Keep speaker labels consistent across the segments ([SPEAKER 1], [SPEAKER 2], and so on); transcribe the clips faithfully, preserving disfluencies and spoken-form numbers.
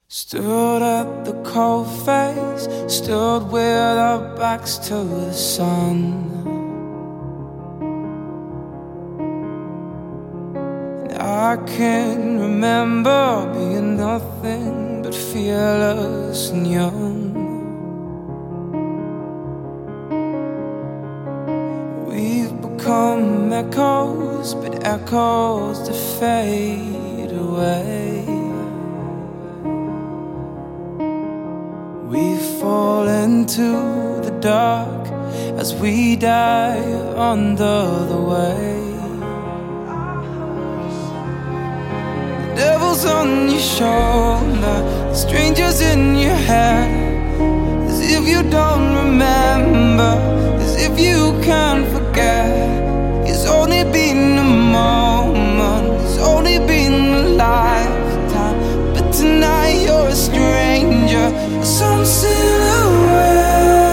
[SPEAKER 1] Stood at the cold face, stood with our backs to the sun. And I can remember being nothing but fearless and young. We've become echoes, but echoes that fade away. We fall into the dark as we die under the weight. The devil's on your shoulder, strangers in your head, as if you don't remember, as if you can't forget. It's only been a moment, it's only been a lifetime, but tonight you're a stranger, some silhouette.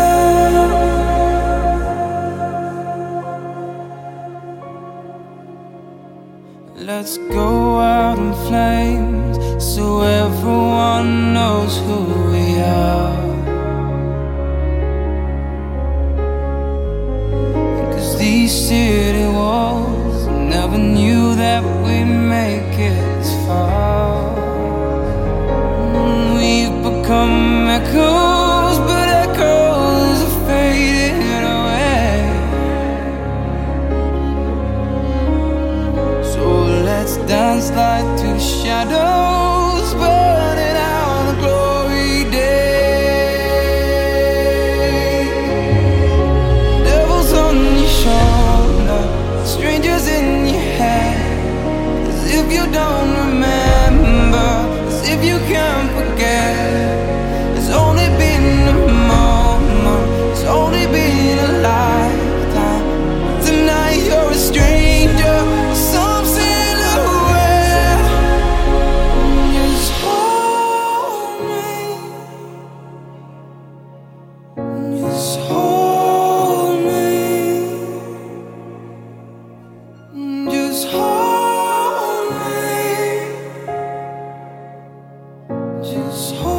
[SPEAKER 1] Let's go out in flames so everyone knows who we are. Cause these city walls never knew that we'd make it this far. We've become echoes, but echoes are fading away. So let's dance like two shadows, burning out the glory day. Devils on your shoulder, strangers in your head, as if you don't remember, as if you can't forget. It's only been a moment, it's only been a lifetime. Tonight you're a stranger, some silhouette. Just hold me, just hold me, just hold me, just hold me.